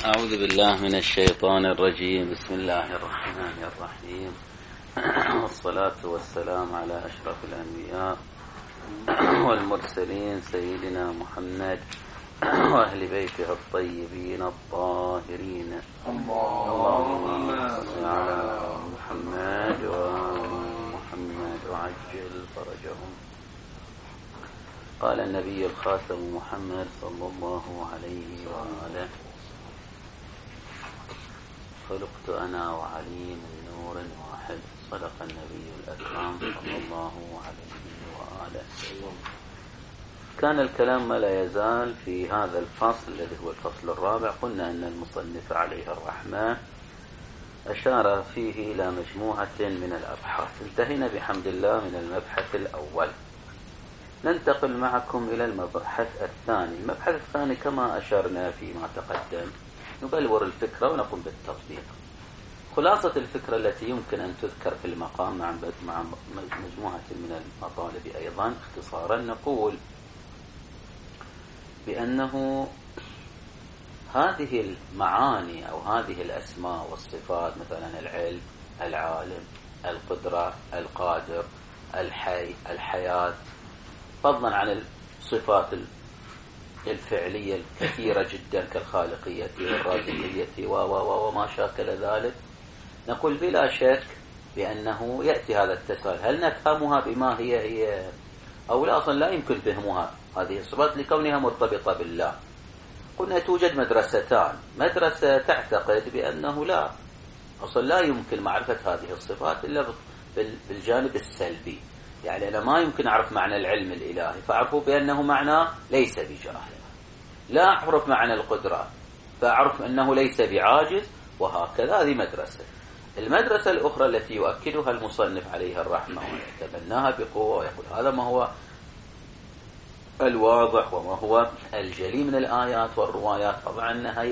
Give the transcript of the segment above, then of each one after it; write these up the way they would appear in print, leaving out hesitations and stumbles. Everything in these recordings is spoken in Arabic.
أعوذ بالله من الشيطان الرجيم. بسم الله الرحمن الرحيم، والصلاة والسلام على أشرف الأنبياء والمرسلين سيدنا محمد وأهل بيته الطيبين الطاهرين. اللهم صل على محمد وآل محمد وعجل فرجهم. قال النبي الخاتم محمد صلى الله عليه وآله: خلقت أنا وعلي من نور واحد. صدق النبي الأكرم صلى الله عليه وآله. كان الكلام ما لا يزال في هذا الفصل الذي هو الفصل الرابع. قلنا أن المصنف عليه الرحمة أشار فيه إلى مجموعة من الأبحاث. انتهينا بحمد الله من المبحث الأول. ننتقل معكم إلى المبحث الثاني. المبحث الثاني كما أشرنا فيما تقدم نبلور الفكرة ونقوم بالتطبيق. خلاصة الفكرة التي يمكن أن تذكر في المقام مع مجموعة من المطالب أيضا اختصارا، نقول بأنه هذه المعاني أو هذه الأسماء والصفات، مثلا العلم، العالم، القدرة، القادر، الحي، الحياة، فضلا عن الصفات الفعلية الكثيرة جدا كالخالقية والرازقية وما شاكل ذلك، نقول بلا شك بأنه يأتي هذا التساؤل: هل نفهمها بما هي أو لا؟ أصلا لا يمكن فهمها هذه الصفات لكونها مرتبطة بالله. قلنا توجد مدرستان: مدرسة تعتقد بأنه لا، أصلا لا يمكن معرفة هذه الصفات إلا بالجانب السلبي، يعني أنا ما يمكن أعرف معنى العلم الإلهي فأعرفه بأنه معناه ليس بجاهل، لا أعرف معنى القدرة فأعرف أنه ليس بعاجز، وهكذا. هذه مدرسة. المدرسة الأخرى التي يؤكدها المصنف عليها الرحمة ويتبناها بقوة ويقول هذا ما هو الواضح وما هو الجلي من الآيات والروايات، طبعا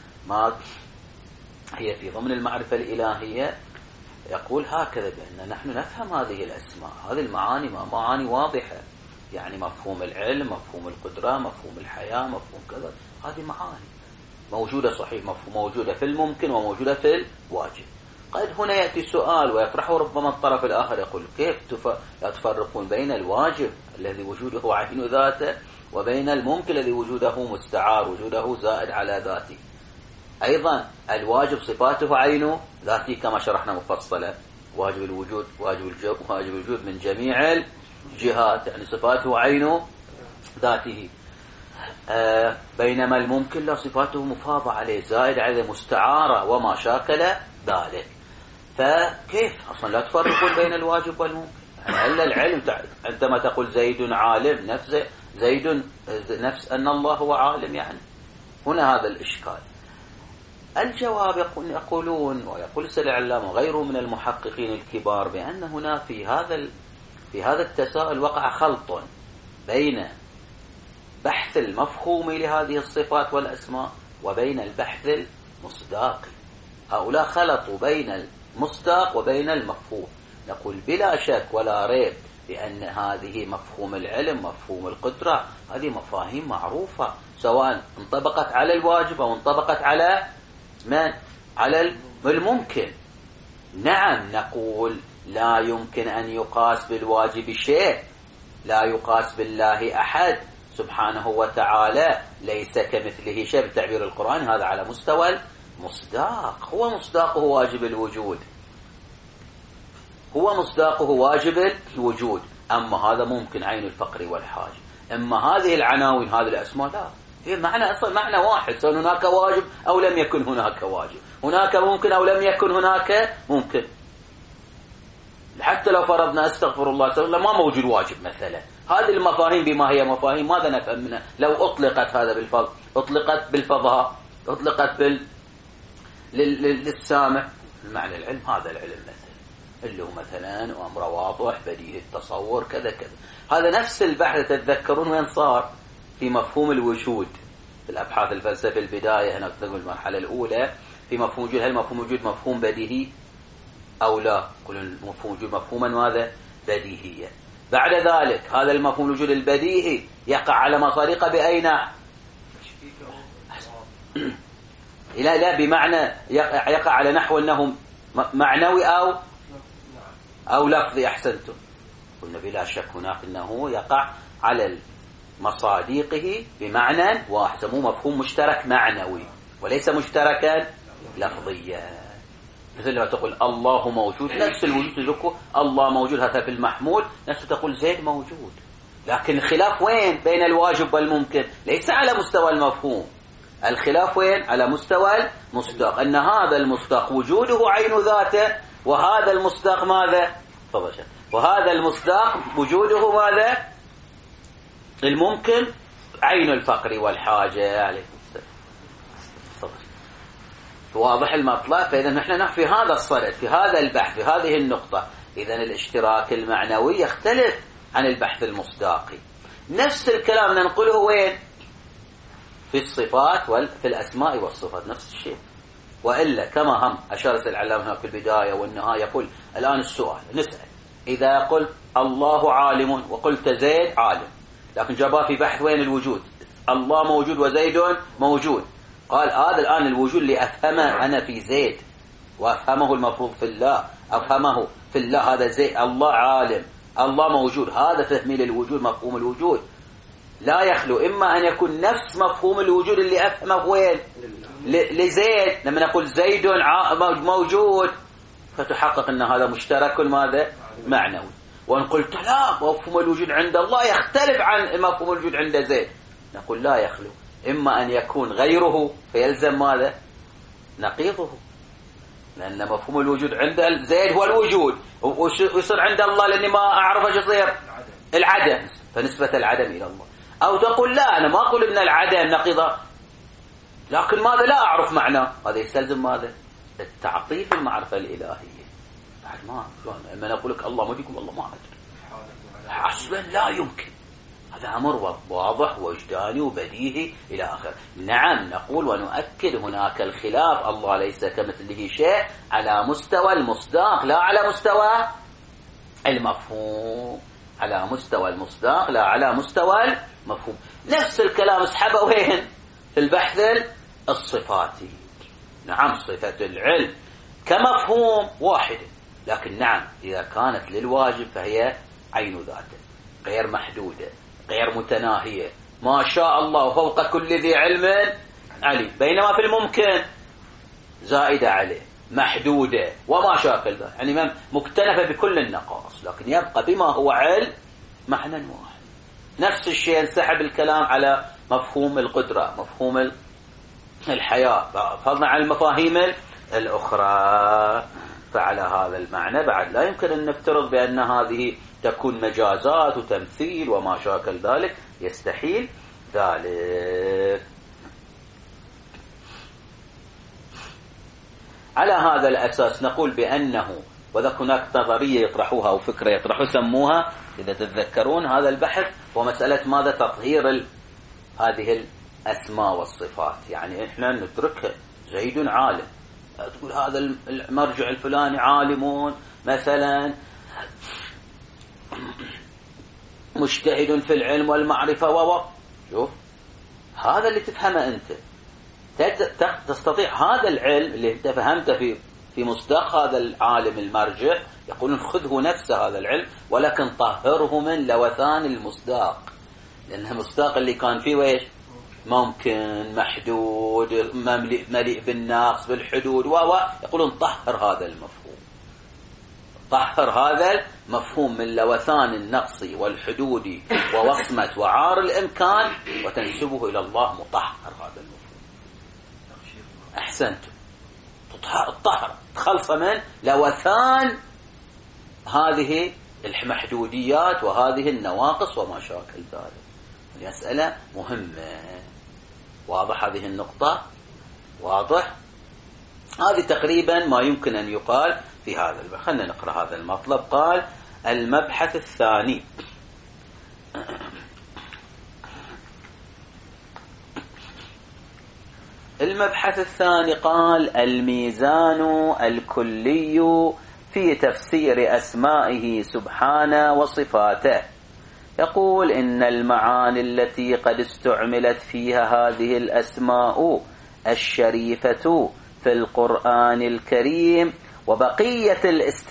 هي في ضمن المعرفة الإلهية، يقول هكذا: بأن نحن نفهم هذه الأسماء، هذه المعاني معاني واضحة، يعني مفهوم العلم، مفهوم القدرة، مفهوم الحياة، مفهوم كذا، هذه معاني موجودة صحيح، مفهوم موجودة في الممكن وموجودة في الواجب. قد هنا يأتي سؤال ويطرحه ربما الطرف الآخر، يقول كيف لا تفرقون بين الواجب الذي وجوده عين ذاته وبين الممكن الذي وجوده مستعار، وجوده زائد على ذاته؟ أيضا الواجب صفاته عين ذاته كما شرحنا مفصلا، واجب الوجود واجب الوجود من جميع الجهات، يعني صفاته عين ذاته. بينما الممكن لا، صفاته مفاضة عليه، زائد عليه، مستعارة وما شاكل ذلك. فكيف أصلا لا تفرقون بين الواجب والممكن؟ يعني إلا العلم عندما تقول زيد عالم، نفس زيد نفس أن الله هو عالم، يعني هنا هذا الإشكال. الجواب يقولون، ويقول السيد العلامة وغيره من المحققين الكبار، بأن هنا في هذا التساؤل وقع خلط بين بحث المفهوم لهذه الصفات والأسماء وبين البحث المصداقي. هؤلاء خلطوا بين المصداق وبين المفهوم. نقول بلا شك ولا ريب بأن هذه مفهوم العلم، مفهوم القدرة، هذه مفاهيم معروفة، سواء انطبقت على الواجب أو انطبقت على على الممكن. نعم، نقول لا يمكن أن يقاس بالواجب شيء، لا يقاس بالله أحد سبحانه وتعالى، ليس كمثله شيء بتعبير القرآن. هذا على مستوى المصداق، هو مصداقه واجب الوجود، هو مصداقه واجب الوجود. أما هذا ممكن عين الفقر والحاجة. أما هذه العناوين، هذه الأسماء، لا، هي معنى واحد، سواء هناك واجب أو لم يكن هناك واجب، هناك ممكن أو لم يكن هناك ممكن. حتى لو فرضنا استغفر الله ما موجود واجب مثلا، هذه المفاهيم بما هي مفاهيم ماذا نفهم منها؟ لو أطلقت هذا بالفضل، أطلقت بالفضاء، أطلقت للسامع، المعنى العلم، هذا العلم مثلا اللي هو مثلا أمر واضح بديهي التصور كذا كذا. هذا نفس البحث تتذكرون وين صار؟ في مفهوم الوجود في الأبحاث الفلسفة البداية، هنا نقول المرحلة الأولى في مفهوم الوجود. هل مفهوم الوجود مفهوم بديهي أو لا؟ يقول مفهوم الوجود مفهوما ماذا؟ بديهيا. بعد ذلك هذا المفهوم الوجود البديهي يقع على مصادقه بأين؟ لا بمعنى يقع على نحو أنه معنوي أو لفظي. أحسنتم. قلنا بلا شك هناك أنه يقع على مصادقه بمعنى واحد، مو مفهوم مشترك معنوي وليس مشتركا لفظيا. مثل لما تقول الله موجود، نفس الوجود تذكر الله موجود هذا في المحمول، نفس تقول زيد موجود. لكن الخلاف وين بين الواجب والممكن؟ ليس على مستوى المفهوم، الخلاف وين؟ على مستوى المصداق، أن هذا المصداق وجوده عين ذاته، وهذا المصداق ماذا؟ وهذا المصداق وجوده ماذا؟ الممكن عين الفقر والحاجة. عليكم السلام. واضح المطلب. فإذا نحن في هذا الصدد، في هذا البحث، في هذه النقطة، إذا الاشتراك المعنوي يختلف عن البحث المصداقي. نفس الكلام ننقله وين؟ في الصفات وفي الأسماء والصفات، نفس الشيء. وإلا كما هم أشار العلامة هنا في البداية والنهاية، يقول الآن السؤال نسأل، إذا قلت الله عالم وقلت زيد عالم، لكن جابها في بحث وين الوجود؟ الله موجود وزيد موجود. قال هذا الآن الوجود اللي أفهمه أنا في زيد وأفهمه المفروض في الله، أفهمه في الله، هذا زيد. الله عالم، الله موجود، هذا فهمي للوجود، مفهوم الوجود. لا يخلو إما أن يكون نفس مفهوم الوجود اللي أفهمه وين؟ لزيد. لما نقول زيد موجود فتحقق أن هذا مشترك ماذا؟ معنوي. وإن قلت لا، مفهوم الوجود عند الله يختلف عن مفهوم الوجود عند زيد، نقول لا يخلو إما أن يكون غيره فيلزم ماذا؟ نقيضه، لأن مفهوم الوجود عند زيد هو الوجود، ويصير عند الله لأني ما أعرف ايش يصير العدم، فنسبة العدم إلى الله. أو تقول لا، أنا ما أقول إن العدم نقيضة، لكن ماذا؟ لا أعرف معناه. هذا يستلزم ماذا؟ التعطيل في المعرفة الإلهية. بعد ما لما نقول لك الله موجود، والله ما أدري حسبا، لا يمكن. هذا أمر واضح وجداني وبديهي إلى آخر. نعم نقول ونؤكد هناك الخلاف، الله ليس كمثله شيء على مستوى المصداق لا على مستوى المفهوم، على مستوى المصداق لا على مستوى المفهوم. نفس الكلام اسحبه وين؟ في البحث الصفاتي. نعم صفة العلم كمفهوم واحد، لكن نعم إذا كانت للواجب فهي عين ذاته، غير محدودة، غير متناهية، ما شاء الله فوق كل ذي علم عليم. بينما في الممكن زائدة عليه، محدودة، وما شاكل ذلك، يعني مكتنفة بكل النقائص، لكن يبقى بما هو علم معنى واحد. نفس الشيء ينسحب الكلام على مفهوم القدرة، مفهوم الحياة، فضلا عن المفاهيم الأخرى. فعلى هذا المعنى بعد لا يمكن أن نفترض بأن هذه تكون مجازات وتمثيل وما شاكل ذلك، يستحيل ذلك. على هذا الأساس نقول بأنه، وذلك هناك نظرية يطرحوها أو فكرة يطرحوا سموها إذا تتذكرون هذا البحث، ومسألة ماذا؟ تطهير هذه الأسماء والصفات. يعني إحنا نتركها، زيد عالم، تقول هذا المرجع الفلاني عالم مثلا مجتهد في العلم والمعرفة شوف هذا اللي تفهمه أنت، تستطيع هذا العلم اللي انت فهمته في مصداق هذا العالم المرجع، يقولون خذه نفس هذا العلم ولكن طهره من لوثان المصداق، لأن المصداق اللي كان فيه ويش؟ ممكن، محدود، مليء بالنقص، بالحدود، يقولون طهر هذا المفهوم، طهر هذا المفهوم من لوثان النقص والحدود ووصمة وعار الإمكان، وتنسبه إلى الله مطهر هذا المفهوم. أحسنت، الطهر تخلص من لوثان هذه المحدوديات وهذه النواقص وما شاكل ذلك. المسألة مهمة. واضح هذه النقطة؟ واضح؟ هذه تقريبا ما يمكن أن يقال في هذا البحث. خلنا نقرأ هذا المطلب. قال المبحث الثاني: المبحث الثاني قال الميزان الكلي في تفسير أسمائه سبحانه وصفاته. يقول إن المعاني التي قد استعملت فيها هذه الأسماء الشريفة في القرآن الكريم وبقية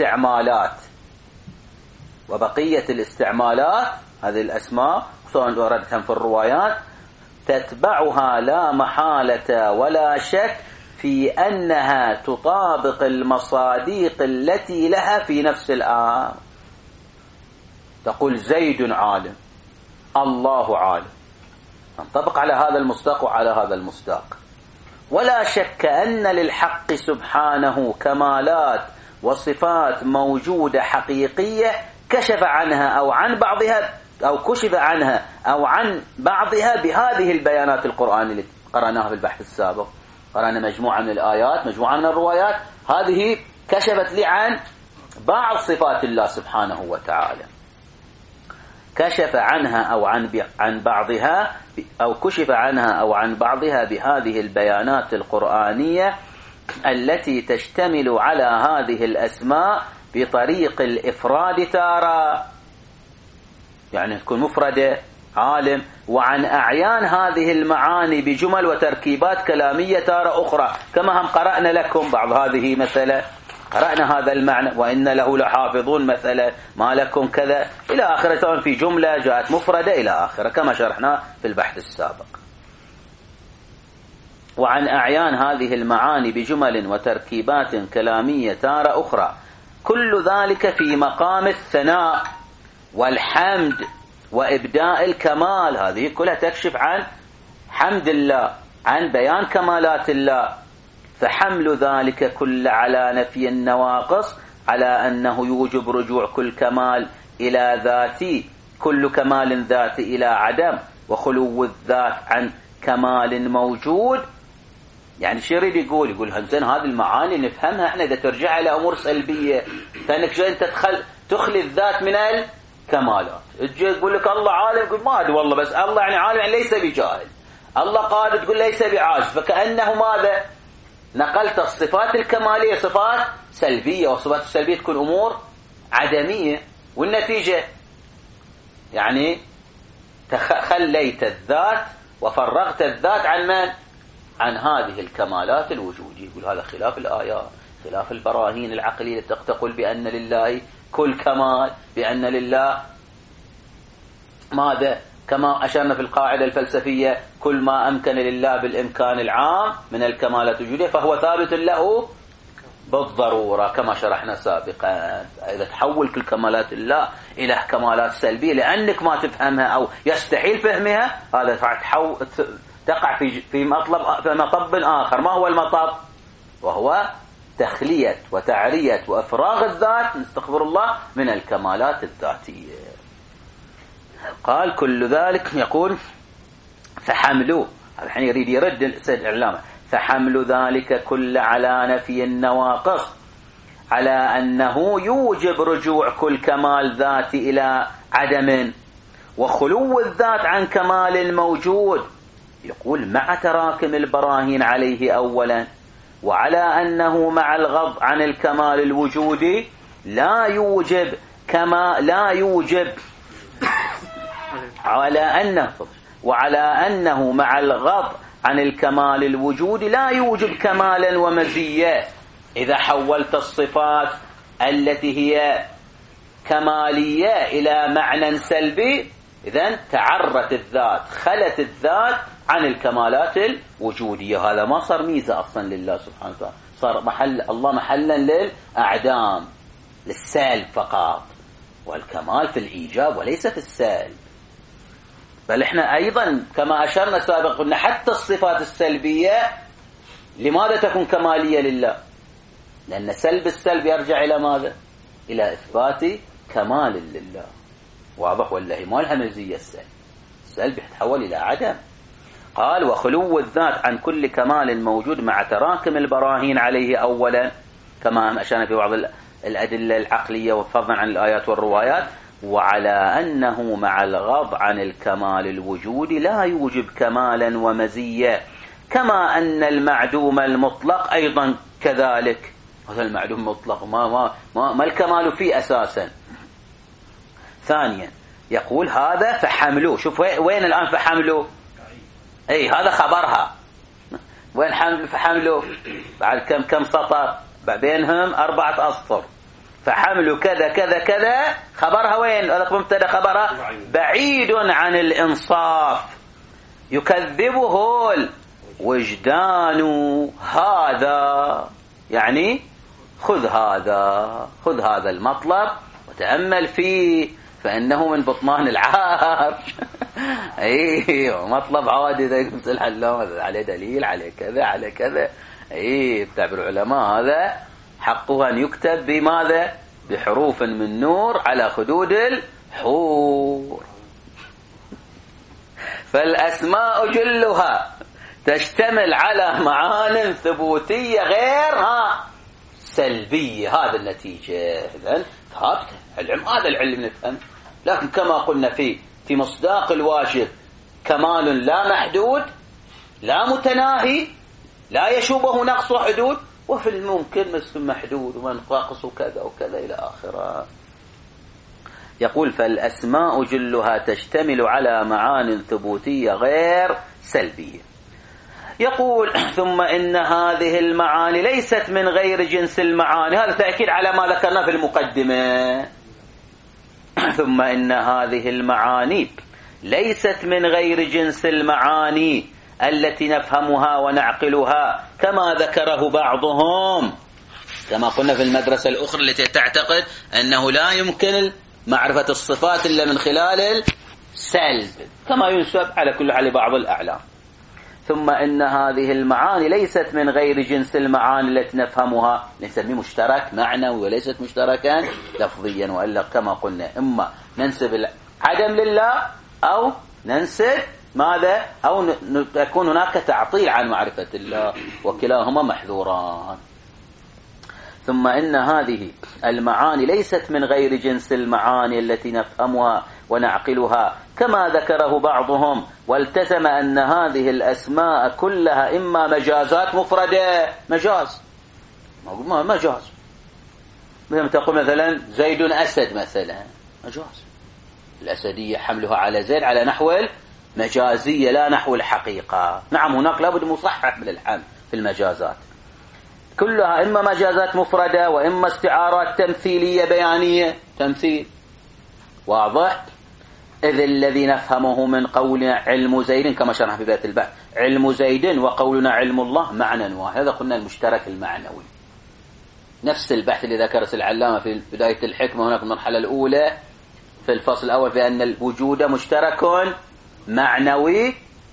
الاستعمالات هذه الأسماء سواء وردتها في الروايات تتبعها لا محالة ولا شك في أنها تطابق المصادق التي لها في نفس الآية. تقول زيد عالم، الله عالم، تنطبق على هذا المصداق وعلى هذا المصداق. ولا شك أن للحق سبحانه كمالات وصفات موجودة حقيقية كشف عنها أو عن بعضها أو كشف عنها أو عن بعضها بهذه البيانات القرآنية اللي قرأناها في البحث السابق. قرأنا مجموعة من الآيات، مجموعة من الروايات، هذه كشفت لي عن بعض صفات الله سبحانه وتعالى، كشف عنها أو عن بعضها أو كشف عنها أو عن بعضها بهذه البيانات القرآنية التي تشتمل على هذه الأسماء بطريق الإفراد تارة، يعني تكون مفردة عالم، وعن أعيان هذه المعاني بجمل وتركيبات كلامية تارة أخرى، كما هم قرأنا لكم بعض هذه مثلا، قرأنا هذا المعنى وإن له لحافظون مثلا ما لكم كذا إلى آخره، سواء في جملة جاءت مفردة إلى آخره كما شرحنا في البحث السابق. وعن أعيان هذه المعاني بجمل وتركيبات كلامية تارة أخرى، كل ذلك في مقام الثناء والحمد وإبداء الكمال. هذه كلها تكشف عن حمد الله، عن بيان كمالات الله. فحمل ذلك كل على نفي النواقص على أنه يوجب رجوع كل كمال إلى ذاتي، كل كمال ذاتي إلى عدم، وخلو الذات عن كمال موجود. يعني شو يريد يقول هنزين هذه المعاني نفهمها احنا إذا ترجع إلى أمور سلبية، فإنك جاي أنت تخلي الذات من الكمالات. تجي يقول لك الله عالم، يقول ما أدري والله، بس الله يعني عالم يعني ليس بجاهل. الله قادر، تقول ليس بعاجز، فكأنه ماذا؟ نقلت الصفات الكمالية صفات سلبية، والصفات السلبية تكون أمور عدمية، والنتيجة يعني خليت الذات وفرغت الذات عن من؟ عن هذه الكمالات الوجودية. يقول هذا خلاف الآيات، خلاف البراهين العقلية التي تقول بأن لله كل كمال، بأن لله ماذا؟ كما أشرنا في القاعدة الفلسفية كل ما أمكن لله بالإمكان العام من الكمالات الوجودية فهو ثابت له بالضرورة كما شرحنا سابقا. إذا تحول كل كمالات الله إلى كمالات سلبية لأنك ما تفهمها أو يستحيل فهمها، هذا تقع في مطب آخر. ما هو المطب؟ وهو تخلية وتعرية وإفراغ الذات، نستغفر الله، من الكمالات الذاتية. قال كل ذلك، يقول فحملوا، الحين يريد يرد السيد العلامة، فحمل ذلك كل على نفي النواقص على أنه يوجب رجوع كل كمال ذاتي إلى عدم، وخلو الذات عن كمال الموجود. يقول مع تراكم البراهين عليه أولا، وعلى أنه مع الغض عن الكمال الوجودي لا يوجب وعلى أنه مع الغض عن الكمال الوجودي لا يوجب كمالا ومزية. إذا حولت الصفات التي هي كمالية إلى معنى سلبي، إذن تعرت الذات، خلت الذات عن الكمالات الوجودية. هذا ما صار ميزة أصلا لله سبحانه وتعالى، صار الله محلا للأعدام، للسالب فقط، والكمال في الإيجاب وليس في السالب. بل احنا أيضا كما أشرنا سابقا قلنا حتى الصفات السلبية لماذا تكون كمالية لله؟ لأن سلب السلب يرجع إلى ماذا؟ إلى إثبات كمال لله. واضح ولا؟ ما لها مزية السلب يتحول إلى عدم. قال وخلو الذات عن كل كمال موجود مع تراكم البراهين عليه أولا، كما أشرنا في بعض الأدلة العقلية وفضلا عن الآيات والروايات، وعلى أنه مع الغض عن الكمال الوجودي لا يوجب كمالا ومزية، كما أن المعدوم المطلق أيضا كذلك. هذا المعدوم المطلق ما الكمال فيه أساسا. ثانيا يقول هذا فحملوه، شوف وين الآن فحملوه؟ أي هذا خبرها، وين فحملوا بعد كم سطر بينهم 4 أسطر، فحملوا كذا كذا كذا، خبرها وين؟ مبتدا خبرها بعيد عن الإنصاف، يكذبه الوجدان هذا، يعني خذ هذا المطلب وتأمل فيه فإنه من بطمان العار. ايه مطلب عادي ذا يقول الحلام عليه دليل عليه كذا على كذا. ايه بتعبير العلماء هذا حقه أن يكتب بماذا؟ بحروف من نور على خدود الحور. فالأسماء جلها تشتمل على معان ثبوتية غير سلبية. هذا النتيجة إذن ثابتة. العلم هذا العلم نفهم، لكن كما قلنا في مصداق الواجب كمال لا محدود لا متناهي لا يشوبه نقص حدود، وفي الممكن مثل محدود ومنقص وكذا وكذا إلى آخره. يقول فالأسماء جلها تشتمل على معان ثبوتية غير سلبية. يقول ثم إن هذه المعاني ليست من غير جنس المعاني، هذا تأكيد على ما ذكرنا في المقدمة. ثم إن هذه المعاني ليست من غير جنس المعاني التي نفهمها ونعقلها كما ذكره بعضهم، كما قلنا في المدرسة الأخرى التي تعتقد أنه لا يمكن معرفة الصفات إلا من خلال السلب، كما ينسب على كل حال بعض الأعلام. ثم إن هذه المعاني ليست من غير جنس المعاني التي نفهمها، نسميه مشترك معنوي وليست مشتركا لفظيا، وإلا كما قلنا إما ننسب العدم لله أو ننسب ماذا؟ أو يكون هناك تعطيل عن معرفة الله، وكلاهما محذوران. ثم إن هذه المعاني ليست من غير جنس المعاني التي نفهمها ونعقلها كما ذكره بعضهم، والتزم أن هذه الأسماء كلها إما مجازات مفردة، مجاز مثل تقول مثلا زيد أسد مثلا، مجاز، الأسدية حملها على زيد على نحو مجازية لا نحو الحقيقة. نعم هناك لابد مصحح للحمل في المجازات، كلها إما مجازات مفردة وإما استعارات تمثيلية بيانية، تمثيل واضح. إذ الذي نفهمه من قولنا علم زيد كما شرح في بداية البحث، علم زيد وقولنا علم الله معنى واحد، هذا قلنا المشترك المعنوي. نفس البحث اللي ذكره العلامة في بداية الحكمة هناك المرحلة الأولى في الفصل الأول في أن الوجود مشترك معنوي،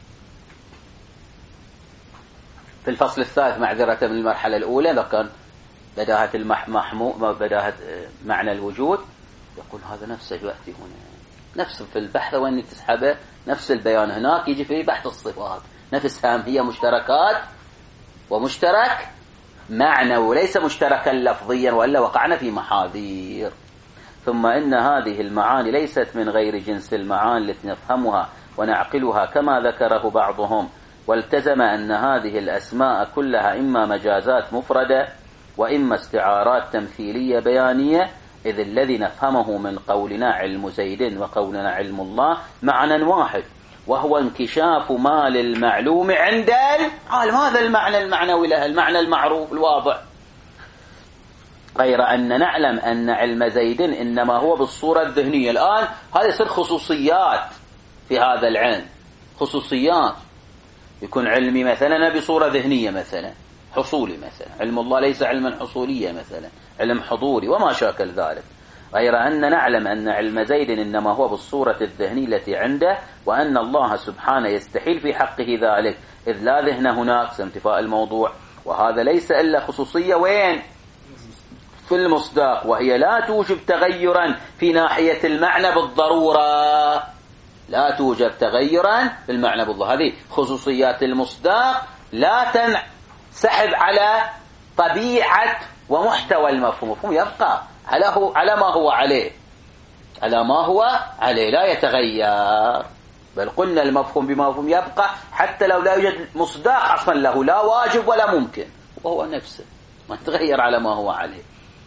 في الفصل الثالث معذرة من المرحلة الأولى ذكر بداهة بداهة معنى الوجود، يقول هذا نفسه يأتي هنا، نفس في البحث وين تسحبه، نفس البيان هناك يجي في بحث الصفات، نفسها هي مشتركات ومشترك معنوي وليس مشتركا لفظيا، وإلا وقعنا في محاذير. ثم إن هذه المعاني ليست من غير جنس المعاني التي نفهمها ونعقلها كما ذكره بعضهم، والتزم أن هذه الأسماء كلها إما مجازات مفردة وإما استعارات تمثيلية بيانية، إذ الذي نفهمه من قولنا علم زيد وقولنا علم الله معنى واحد، وهو انكشاف ما للمعلوم عند العالم. هذا المعنى المعنوي له، المعنى المعروف الواضح. غير أن نعلم أن علم زيد إنما هو بالصورة الذهنية. الآن هذا يصير خصوصيات في هذا العلم، خصوصيات، يكون علمي مثلا بصورة ذهنية مثلا حصولي مثلا، علم الله ليس علما حصوليا مثلا، علم حضوري وما شاكل ذلك. غير أن نعلم أن علم زيد إنما هو بالصورة الذهنية التي عنده، وأن الله سبحانه يستحيل في حقه ذلك، إذ لا ذهن هناك، انتفاء الموضوع. وهذا ليس إلا خصوصية وين؟ في المصداق، وهي لا توجب تغيرا في ناحية المعنى بالضرورة، لا توجب تغيرا في المعنى بالضرورة. هذه خصوصيات المصداق لا تنسحب على طبيعة ومحتوى المفهوم. المفهوم يبقى على ما هو عليه، على ما هو عليه لا يتغير، بل قلنا المفهوم بمفهوم يبقى حتى لو لا يوجد مصداق أصلا له، لا واجب ولا ممكن، وهو نفسه ما يتغير على ما هو عليه.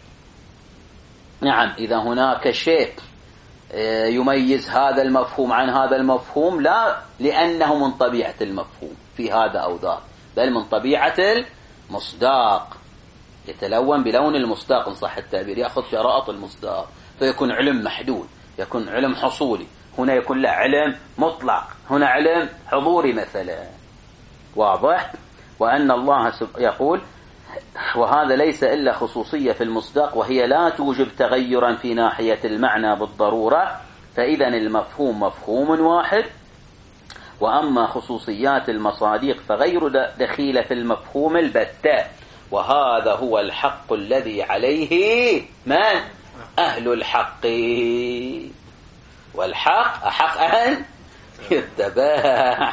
نعم إذا هناك شيء يميز هذا المفهوم عن هذا المفهوم، لا لأنه من طبيعة المفهوم في هذا أو ذاك، بل من طبيعة المصداق، يتلون بلون المصداق إن صح التعبير، يأخذ شرائط المصداق، فيكون علم محدود، يكون علم حصولي، هنا يكون له علم مطلق، هنا علم حضوري مثلا. واضح؟ وأن الله يقول: وهذا ليس إلا خصوصية في المصداق، وهي لا توجب تغيرا في ناحية المعنى بالضرورة، فإذا المفهوم مفهوم واحد. وأما خصوصيات المصاديق فغير دخيلة في المفهوم البتة، وهذا هو الحق الذي عليه من؟ أهل الحق، والحق أحق أن يتبع.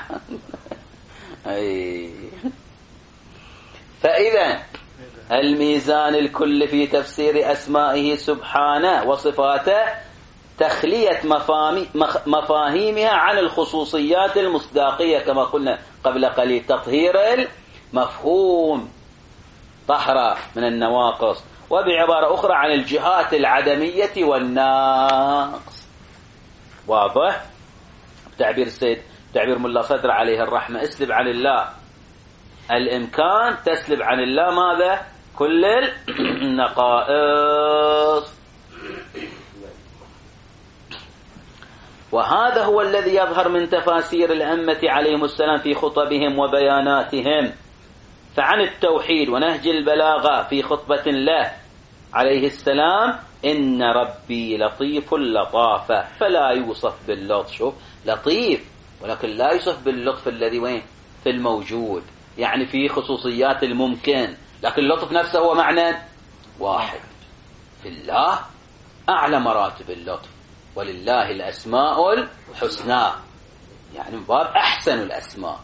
فإذا الميزان الكل في تفسير أسمائه سبحانه وصفاته تخلية مفاهيمها عن الخصوصيات المصداقية، كما قلنا قبل قليل، تطهير المفهوم، طهرة من النواقص، وبعبارة أخرى عن الجهات العدمية والناقص. واضح؟ تعبير السيد تعبير ملا صدر عليه الرحمة: اسلب عن الله الإمكان، تسلب عن الله ماذا؟ كل النقائص. وهذا هو الذي يظهر من تفاسير الأئمة عليهم السلام في خطبهم وبياناتهم. فعن التوحيد ونهج البلاغة في خطبة له عليه السلام: إن ربي لطيف لطافة، فلا يوصف باللطف. شوف، لطيف ولكن لا يوصف باللطف الذي وين؟ في الموجود، يعني في خصوصيات الممكن، لكن اللطف نفسه هو معنى واحد. في الله أعلى مراتب اللطف، ولله الأسماء الحسنى، يعني من باب أحسن الأسماء،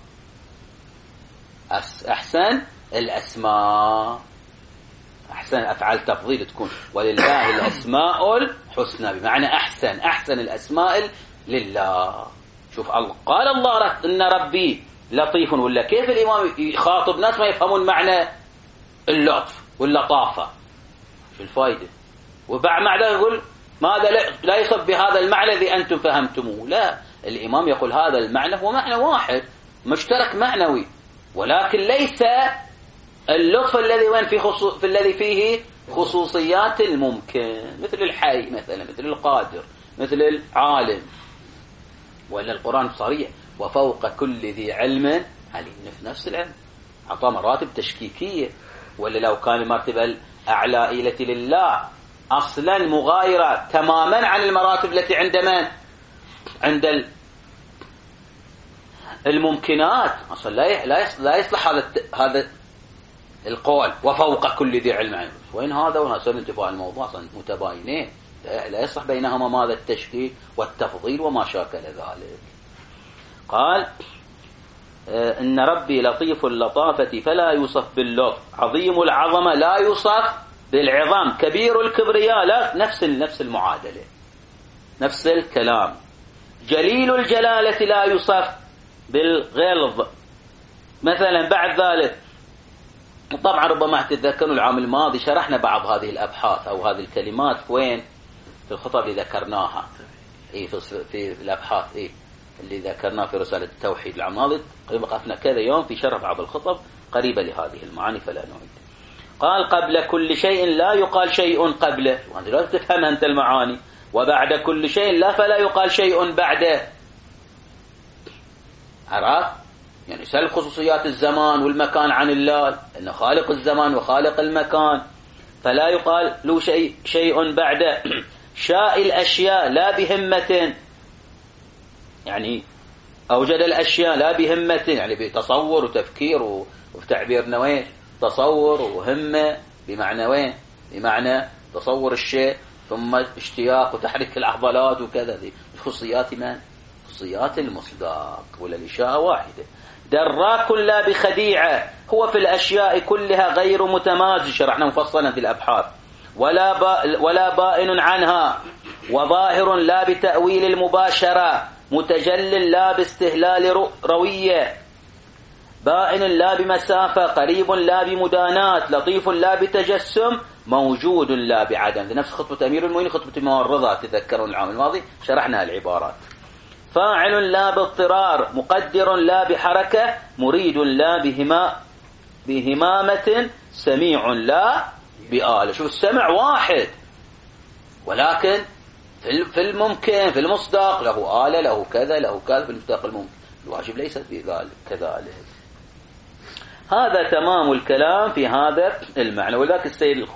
أحسن الأسماء، أحسن أفعال تفضيل تكون ولله الأسماء الحسنى، بمعنى أحسن الأسماء لله. شوف، قال الله إن ربي لطيف، ولا كيف الإمام يخاطب ناس ما يفهمون معنى اللطف واللطافة؟ شو الفائدة؟ وبعد ما يقول ماذا لا يصب بهذا المعنى الذي أنتم فهمتموه. لا، الإمام يقول هذا المعنى هو معنى واحد مشترك معنوي، ولكن ليس اللطف الذي وين في الذي فيه خصوصيات الممكن، مثل الحي مثلا، مثل القادر، مثل العالم. وإلا القرآن صريح: وفوق كل ذي علم عليم. في نفس العلم أعطى مراتب تشكيكية، ولا لو كان المرتبة الأعلى التي لله أصلا مغايرة تماما عن المراتب التي عند من؟ عند الممكنات. أصلا لا يصلح هذا القول وفوق كل ذي علم عليم. وين هذا وهذا؟ انتباه الموضوع متباينين، لا يصلح بينهما ماذا؟ التشكيك والتفضيل وما شاكل ذلك. قال: إن ربي لطيف اللطافة فلا يوصف باللطف، عظيم العظمة لا يوصف بالعظام، كبير الكبرياء لا، نفس المعادلة، نفس الكلام. جليل الجلالة لا يوصف بالغلظ مثلا. بعد ذلك طبعا ربما تتذكروا العام الماضي شرحنا بعض هذه الأبحاث أو هذه الكلمات وين؟ في الخطب اللي ذكرناها، في الأبحاث اللي ذكرناها في رسالة التوحيد العام الماضي. وقفنا كذا يوم في شرح بعض الخطب قريبة لهذه المعاني فلا نعيد. قال: قبل كل شيء لا يقال شيء قبله، وأنت لا تفهم أنت المعاني. وبعد كل شيء لا فلا يقال شيء بعده. عرفت؟ يعني سلب خصوصيات الزمان والمكان عن الله، إنه خالق الزمان وخالق المكان، فلا يقال له شيء بعده. شاء الأشياء لا بهمة، يعني أوجد الأشياء لا بهمة، يعني بتصور وتفكير وتعبير نوين، تصور وهمة بمعنى وين؟ بمعنى تصور الشيء ثم اشتياق وتحريك العضلات وكذا. دي خصوصيات من؟ خصوصيات المصداق، ولا الإشاءة واحدة. دراك لا بخديعة، هو في الأشياء كلها غير متمازج، شرحنا مفصلا في الأبحاث. ولا بائن عنها، وظاهر لا بتأويل المباشرة، متجل لا باستهلال روية، بائن لا بمسافة، قريب لا بمدانات، لطيف لا بتجسم، موجود لا بعدم. في نفس خطبة أمير المؤمنين، خطبة الموارضة، تذكرون العام الماضي شرحنا العبارات. فاعل لا باضطرار، مقدر لا بحركة، مريد لا بهمامة، سميع لا بآلة. شوف السمع واحد، ولكن في الممكن في المصداق له آلة، له كذا له كذا، في المصداق الممكن. الواجب ليس كذلك. هذا تمام الكلام في هذا المعنى. ولذلك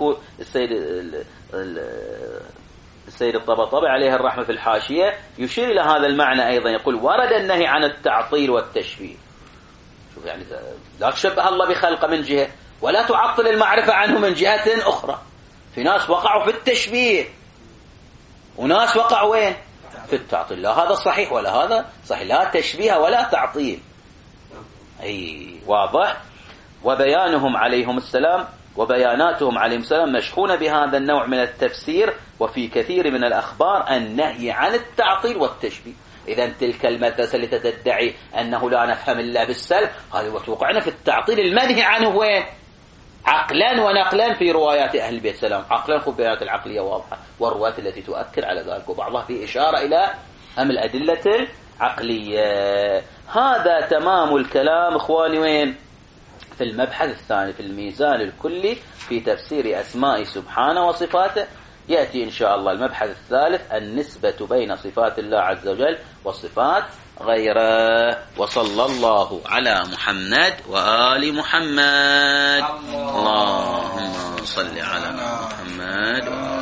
السيد الطباطبائي عليه الرحمة في الحاشية يشير إلى هذا المعنى أيضا، يقول ورد النهي عن التعطيل والتشبيه. شوف يعني لا تشبه الله بخلقه من جهة، ولا تعطل المعرفة عنه من جهة أخرى. في ناس وقعوا في التشبيه، وناس وقعوا وين؟ في التعطيل. لا هذا صحيح ولا هذا صحيح، لا تشبيه ولا تعطيل. أي واضح. وبياناتهم عليهم السلام مشحونة بهذا النوع من التفسير، وفي كثير من الأخبار النهي عن التعطيل والتشبيه. إذا تلك المدرسة التي تدعي أنه لا نفهم إلا بالسلب، هذه وتوقعنا في التعطيل المنهي عنه وين؟ عقلا ونقلا في روايات أهل البيت السلام. عقلا خذ بيانات العقلية واضحة، والروايات التي تؤكد على ذلك، وبعضها في إشارة إلى الأدلة العقلية. هذا تمام الكلام إخواني. وين؟ في المبحث الثاني، في الميزان الكلي في تفسير أسماء سبحانه وصفاته. يأتي إن شاء الله المبحث الثالث، النسبة بين صفات الله عز وجل وصفات غيره. وصلى الله على محمد وآل محمد. اللهم صل على محمد وآل